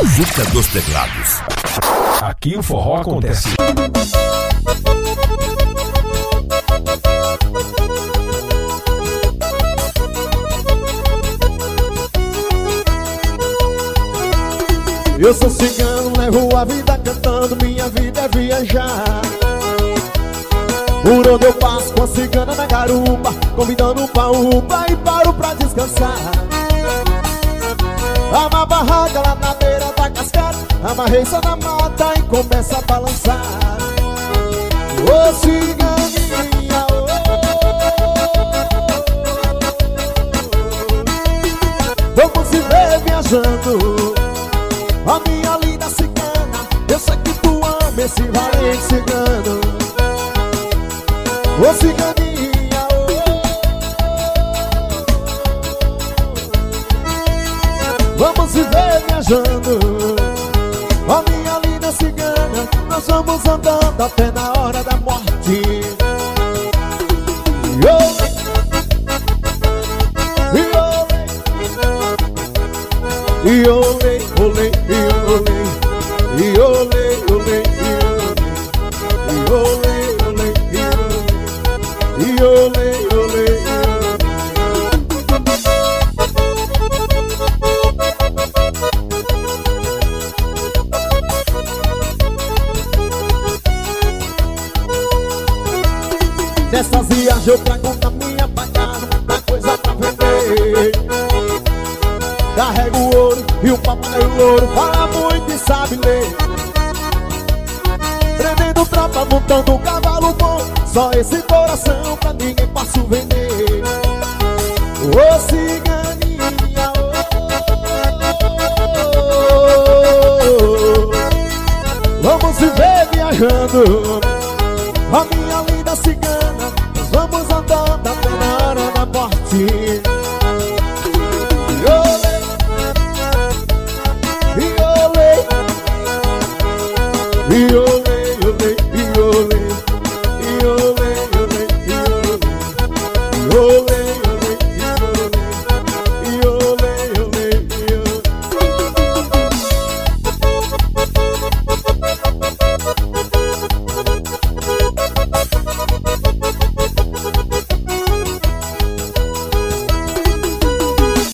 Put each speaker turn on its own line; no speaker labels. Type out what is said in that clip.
Brazuca dos Teclados.
Aqui o forró acontece.
Eu sou cigano, levo a vida cantando, minha vida é viajar. Por onde eu passo com a cigana na garupa, convidando pra upa e paro pra descansar. Ama barraca lá na beira da cascata, amarrei só na mata e começa a balançar. Ô ciganinha, ô, vamos se ver viajando. Ó minha linda cigana, eu sei que tu ama esse valente cigano. Ô ciganinha, vamos se ver viajando. Ó minha linda cigana, nós vamos andando até na hora da morte. E olê, olê, e olê, e olê, olê, e olê, olê, e olê, olê. Nessas viagens eu trago na minha bagagem a coisa pra vender. Carrego o ouro e o papai louro fala muito e sabe ler. Prendendo tropa, montando um cavalo bom, só esse coração pra ninguém posso vender. Ô ciganinha, vamos se ver viajando. A minha